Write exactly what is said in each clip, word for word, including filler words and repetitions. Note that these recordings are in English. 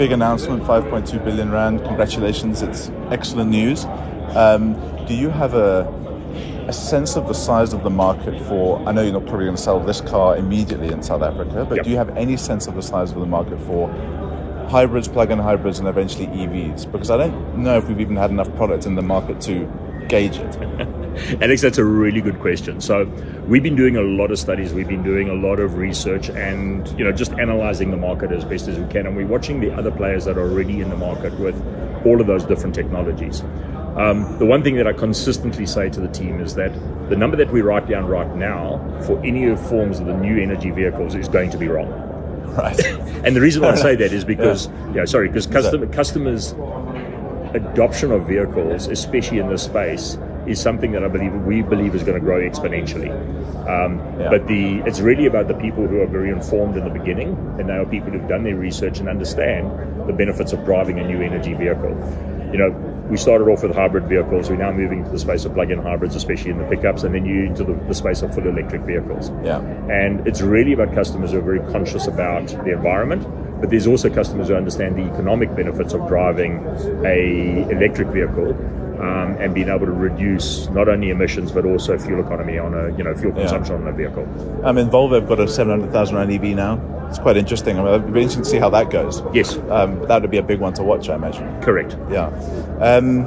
big announcement, five point two billion rand. Congratulations, it's excellent news. Um, do you have a a sense of the size of the market for, I know you're not probably going to sell this car immediately in South Africa, but yep. do you have any sense of the size of the market for hybrids, plug-in hybrids, and eventually E Vs? Because I don't know if we've even had enough product in the market to gauge it. Alex, that's a really good question. So we've been doing a lot of studies, we've been doing a lot of research, and you know, just analyzing the market as best as we can, and we're watching the other players that are already in the market with all of those different technologies. Um, the one thing that I consistently say to the team is that the number that we write down right now for any of forms of the new energy vehicles is going to be wrong. Right. And the reason why I say that is because, yeah, yeah sorry, because custom, customers' adoption of vehicles, especially in this space, is something that I believe we believe is going to grow exponentially. Um, yeah. But the it's really about the people who are very informed in the beginning, and they are people who've done their research and understand the benefits of driving a new energy vehicle. You know, we started off with hybrid vehicles. We're now moving to the space of plug-in hybrids, especially in the pickups, and then you into the, the space of full electric vehicles. Yeah. And it's really about customers who are very conscious about the environment, but there's also customers who understand the economic benefits of driving a electric vehicle. Um, and being able to reduce not only emissions but also fuel economy on a you know fuel consumption yeah. on a vehicle. I mean, Volvo have got a seven hundred thousand rand E V now. It's quite interesting. I mean, it'd be interesting to see how that goes. Yes, um, but that would be a big one to watch, I imagine. Correct. Yeah. Um,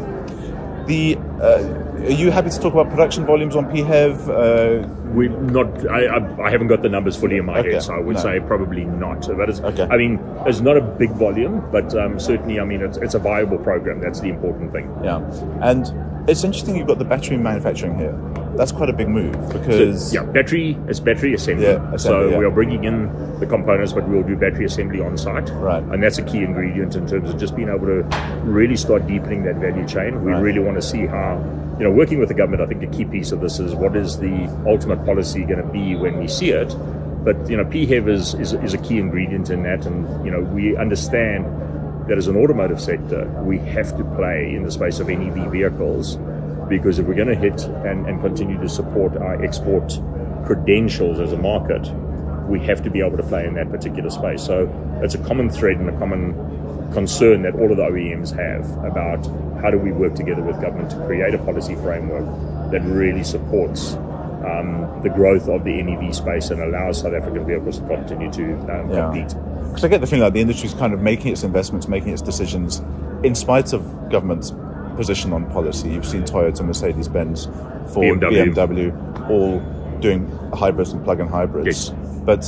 the uh, are you happy to talk about production volumes on P H E V? Uh, We're not. I, I I haven't got the numbers fully in my okay. head, so I would no. say probably not. But it's, okay. I mean, it's not a big volume, but um, certainly, I mean, it's it's a viable program. That's the important thing. Yeah, and it's interesting you've got the battery manufacturing here. That's quite a big move because so, yeah, battery is battery assembly. Yeah, assembly so yeah. we are bringing in the components, but we'll do battery assembly on site. Right, and that's a key ingredient in terms of just being able to really start deepening that value chain. We right. really want to see how. You know, working with the government, I think a key piece of this is what is the ultimate policy going to be when we see it. But, you know, P H E V is, is, is a key ingredient in that. And, you know, we understand that as an automotive sector, we have to play in the space of N E V vehicles, because if we're going to hit and, and continue to support our export credentials as a market, we have to be able to play in that particular space. So it's a common thread and a common concern that all of the O E Ms have about how do we work together with government to create a policy framework that really supports um, the growth of the N E V space and allows South African vehicles to continue to um, yeah. compete. Because I get the feeling that the industry is kind of making its investments, making its decisions in spite of government's position on policy. You've seen Toyota, Mercedes-Benz, Ford, B M W, B M W all doing hybrids and plug-in hybrids. Yes. But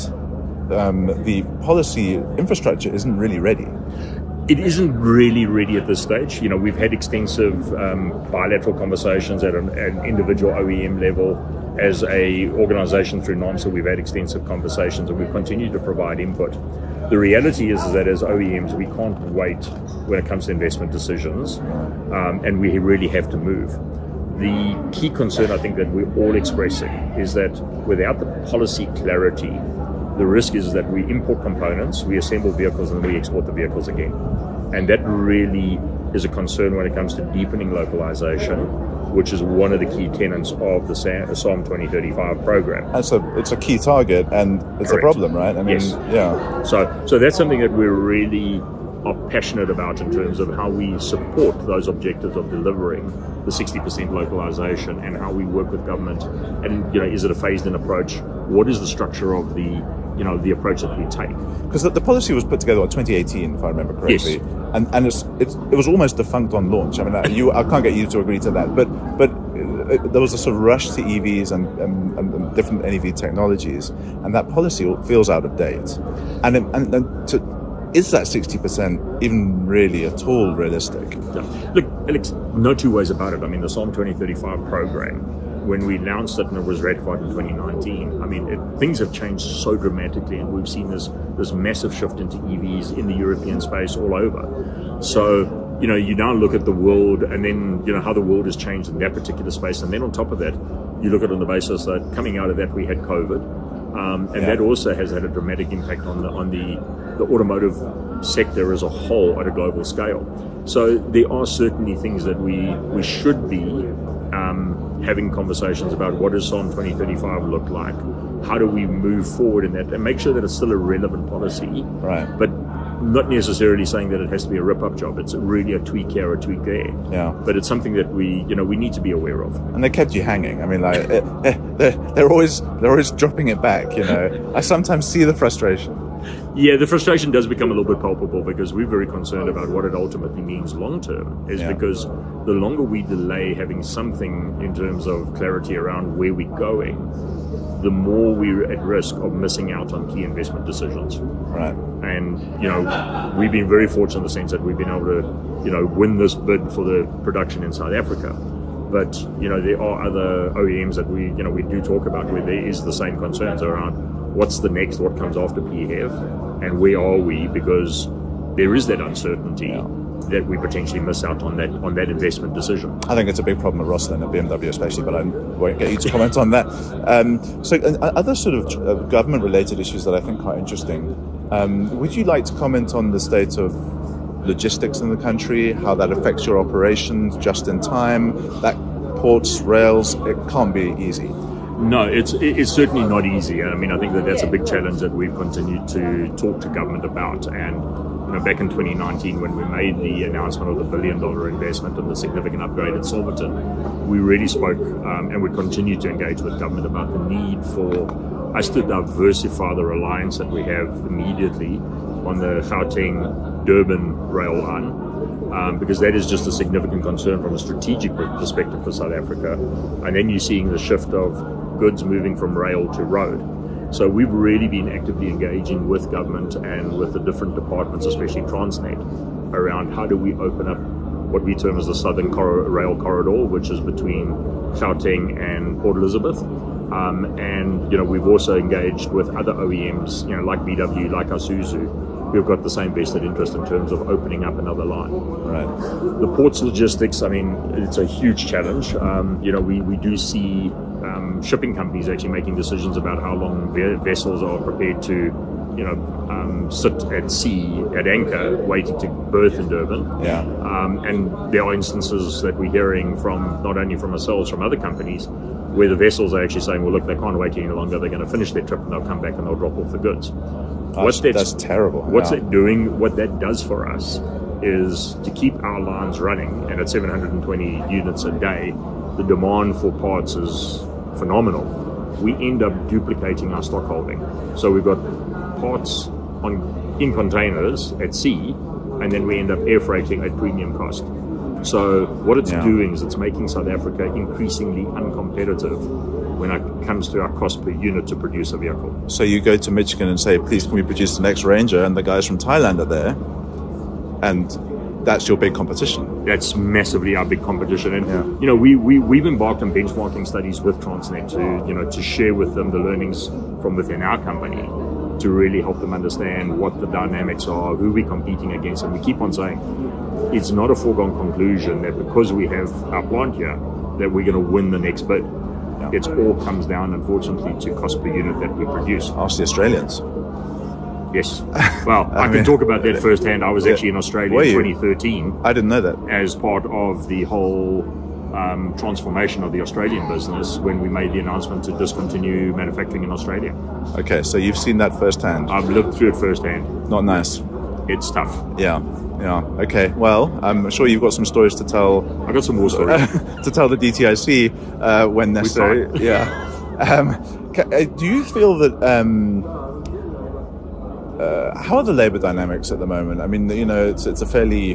um, the policy infrastructure isn't really ready. It isn't really ready at this stage. You know, we've had extensive um, bilateral conversations at an, an individual O E M level. As a organisation through NAAMSA, we've had extensive conversations and we've continued to provide input. The reality is, is that as O E Ms, we can't wait when it comes to investment decisions, um, and we really have to move. The key concern I think that we're all expressing is that without the policy clarity, the risk is that we import components, we assemble vehicles, and we export the vehicles again. And that really is a concern when it comes to deepening localization, which is one of the key tenets of the SAARM twenty thirty-five program. And so it's a key target, and it's Correct. a problem, right? I mean, yes. yeah. So, so that's something that we're really are passionate about in terms of how we support those objectives of delivering the sixty percent localization, and how we work with government. And you know, is it a phased-in approach? What is the structure of the you know the approach that we take? Because the, the policy was put together in twenty eighteen, if I remember correctly, yes. and and it's, it's it was almost defunct on launch. I mean, you I can't get you to agree to that, but but it, there was a sort of rush to E Vs and, and, and different N E V technologies, and that policy feels out of date. And it, and, and to, is that sixty percent even really at all realistic? Yeah. Look, Alex, no two ways about it. I mean, the SAARM twenty thirty-five program, when we announced it and it was ratified in twenty nineteen, I mean, it, things have changed so dramatically, and we've seen this this massive shift into E Vs in the European space all over. So, you know, you now look at the world, and then, you know, how the world has changed in that particular space. And then on top of that, you look at it on the basis that coming out of that, we had COVID. Um, and yeah. that also has had a dramatic impact on the on the, the automotive sector as a whole at a global scale. So there are certainly things that we we should be um, having conversations about. What does SAARM twenty thirty-five look like? How do we move forward in that and make sure that it's still a relevant policy? Right. But not necessarily saying that it has to be a rip-up job. It's really a tweak here, a tweak there. Yeah. But it's something that we, you know, we need to be aware of. And they kept you hanging. I mean, like eh, eh, they're, they're always they're always dropping it back. You know, I sometimes see the frustration. Yeah, the frustration does become a little bit palpable because we're very concerned about what it ultimately means long term. Is Yeah. because the longer we delay having something in terms of clarity around where we're going, the more we're at risk of missing out on key investment decisions. Right. And, you know, we've been very fortunate in the sense that we've been able to, you know, win this bid for the production in South Africa. But, you know, there are other O E Ms that we, you know, we do talk about where there is the same concerns around what's the next, what comes after P H E V, and where are we, because there is that uncertainty Yeah. that we potentially miss out on that on that investment decision. I think it's a big problem at Rosslyn, at B M W especially, but I won't get you to comment on that. Um, so uh, other sort of uh, government-related issues that I think are interesting. Um, would you like to comment on the state of logistics in the country, how that affects your operations just in time, that ports, rails, it can't be easy. No, it's it's certainly not easy. I mean, I think that that's a big challenge that we've continued to talk to government about. And you know, back in twenty nineteen, when we made the announcement of the billion dollar investment and the significant upgrade at Silverton, we really spoke um, and we continue to engage with government about the need for us to diversify the reliance that we have immediately on the Gauteng-Durban rail line. Um, because that is just a significant concern from a strategic perspective for South Africa. And then you're seeing the shift of goods moving from rail to road. So we've really been actively engaging with government and with the different departments, especially Transnet, around how do we open up what we term as the Southern Cor- Rail Corridor, which is between Gauteng and Port Elizabeth. Um, and, you know, we've also engaged with other O E Ms, you know, like B W, like Isuzu, who've got the same vested interest in terms of opening up another line. Right. The ports logistics, I mean, it's a huge challenge. Um, you know, we, we do see um, shipping companies actually making decisions about how long ve- vessels are prepared to, you know, um, sit at sea, at anchor, waiting to berth in Durban. Yeah. Um, and there are instances that we're hearing from, not only from ourselves, from other companies, where the vessels are actually saying, well, look, they can't wait any longer. They're going to finish their trip and they'll come back and they'll drop off the goods. That's, What that's terrible. What's yeah. it doing? What that does for us is to keep our lines running, and at seven hundred twenty units a day, the demand for parts is phenomenal. We end up duplicating our stock holding. So we've got parts on in containers at sea, and then we end up air freighting at premium cost. So what it's Yeah. doing is it's making South Africa increasingly uncompetitive when it comes to our cost per unit to produce a vehicle. So you go to Michigan and say, please, can we produce the next Ranger? And the guys from Thailand are there. And that's your big competition. That's massively our big competition. And, Yeah. you know, we, we, we've embarked on benchmarking studies with Transnet to, you know, to share with them the learnings from within our company to really help them understand what the dynamics are, who we're competing against. And we keep on saying, it's not a foregone conclusion that because we have our plant here, that we're going to win the next bid. Yeah. It all comes down, unfortunately, to cost per unit that we produce. Ask the Australians. Yes. Well, I, I can mean, talk about that firsthand. I was yeah. actually in Australia Were in you? twenty thirteen I didn't know that. as part of the whole um, transformation of the Australian business when we made the announcement to discontinue manufacturing in Australia. Okay, so you've seen that firsthand. I've lived through it firsthand. Not nice. It's tough. Yeah, yeah. Okay, well, I'm sure you've got some stories to tell I got some more stories. to tell the D T I C uh, when necessary. tried. Yeah. Um, ca- uh, do you feel that? Um, uh, how are the labour dynamics at the moment? I mean, you know, it's it's a fairly,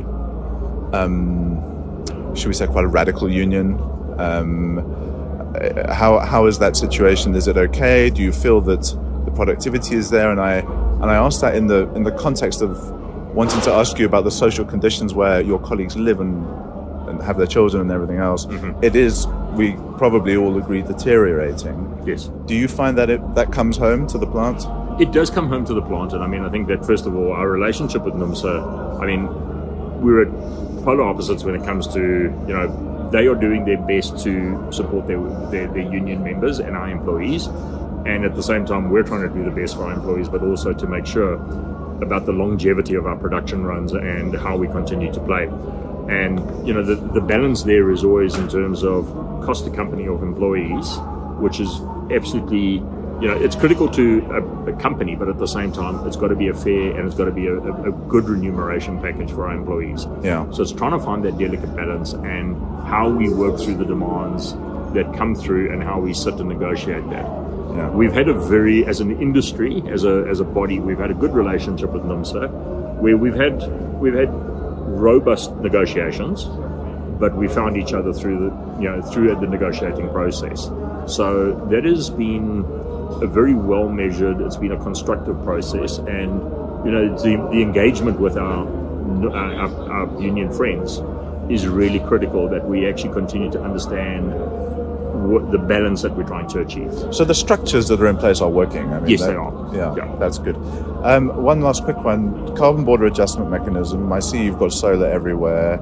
um, should we say, quite a radical union. Um, uh, how how is that situation? Is it okay? Do you feel that the productivity is there? And I and I ask that in the in the context of wanting to ask you about the social conditions where your colleagues live and and have their children and everything else. Mm-hmm. It is, we probably all agree, deteriorating. Yes. Do you find that it that comes home to the plant? It does come home to the plant, and I mean, I think that first of all, our relationship with NUMSA, I mean, we're at polar opposites when it comes to, you know, they are doing their best to support their, their, their union members and our employees, and at the same time, we're trying to do the best for our employees, but also to make sure about the longevity of our production runs and how we continue to play. And, you know, the, the balance there is always in terms of cost to company of employees, which is absolutely you know, it's critical to a, a company, but at the same time, it's got to be a fair and it's got to be a, a, a good remuneration package for our employees. Yeah. So it's trying to find that delicate balance and how we work through the demands that come through and how we sit and negotiate that. Yeah. We've had a very, as an industry, as a as a body, we've had a good relationship with NIMSA, where we've had we've had robust negotiations, but we found each other through the you know through the negotiating process. So that has been a very well measured. It's been a constructive process, and you know the, the engagement with our, our our union friends is really critical. That we actually continue to understand what the balance that we're trying to achieve. So the structures that are in place are working. I mean, yes, they, they are. Yeah, yeah, that's good. Um, one last quick one: carbon border adjustment mechanism. I see you've got solar everywhere.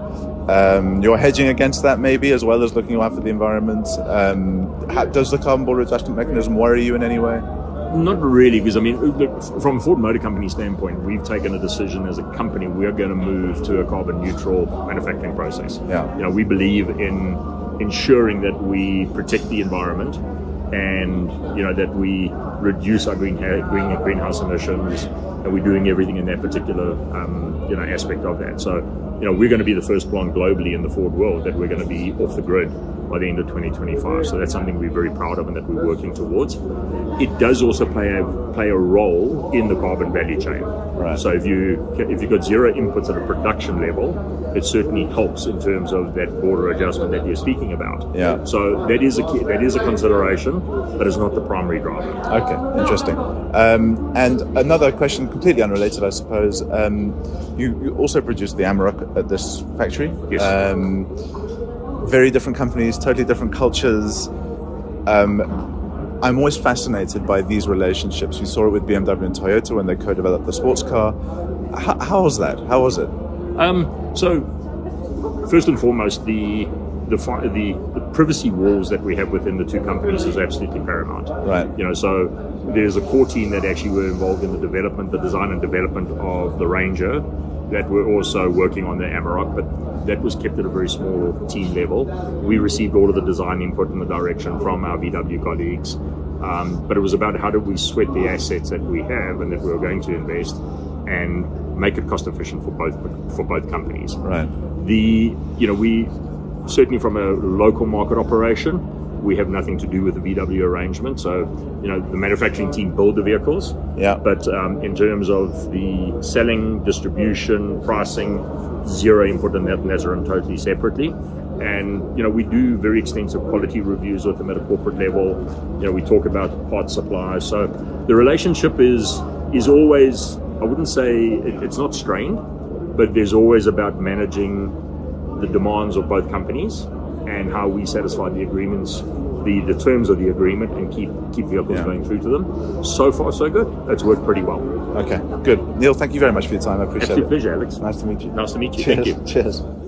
Um, you're hedging against that, maybe, as well as looking after the environment. Um, how, does the carbon border adjustment mechanism worry you in any way? Not really, because I mean, look, from a Ford Motor Company standpoint, we've taken a decision as a company. We are going to move to a carbon neutral manufacturing process. Yeah. You know, we believe in ensuring that we protect the environment and you know that we reduce our green, green greenhouse emissions, and we're doing everything in that particular um, you know aspect of that. So you know we're going to be the first plant globally in the Ford world that we're going to be off the grid by the end of twenty twenty-five. So that's something we're very proud of and that we're working towards. It does also play a play a role in the carbon value chain. Right. So if you if you've got zero inputs at a production level, it certainly helps in terms of that border adjustment that you're speaking about. Yeah. So that is a key, that is a consideration, but it's not the primary driver. Okay, interesting. Um, and another question, completely unrelated, I suppose. Um, you, you also produce the Amarok at this factory. Yes. Um, very different companies, totally different cultures. Um, I'm always fascinated by these relationships. We saw it with B M W and Toyota when they co-developed the sports car. How, how was that? How was it? Um, so, first and foremost, the the, the the privacy walls that we have within the two companies is absolutely paramount. Right. You know, so there's a core team that actually were involved in the development, the design and development of the Ranger, that were also working on the Amarok, but that was kept at a very small team level. We received all of the design input and the direction from our V W colleagues, um, but it was about how do we sweat the assets that we have and that we were going to invest and make it cost efficient for both for both companies. Right. The you know we certainly from a local market operation, we have nothing to do with the V W arrangement. So, you know, the manufacturing team build the vehicles. Yeah. But um, in terms of the selling, distribution, pricing, zero input in that, and that's run totally separately. And, you know, we do very extensive quality reviews with them at a corporate level. You know, we talk about parts suppliers. So the relationship is is always, I wouldn't say it, it's not strained, but there's always about managing the demands of both companies and how we satisfy the agreements, the, the terms of the agreement, and keep keep vehicles yeah. going through to them. So far, so good. It's worked pretty well. Okay, good. Neil, thank you very much for your time. I appreciate Absolute it. pleasure, Alex. Nice to meet you. Nice to meet you. Cheers. Thank you. Cheers.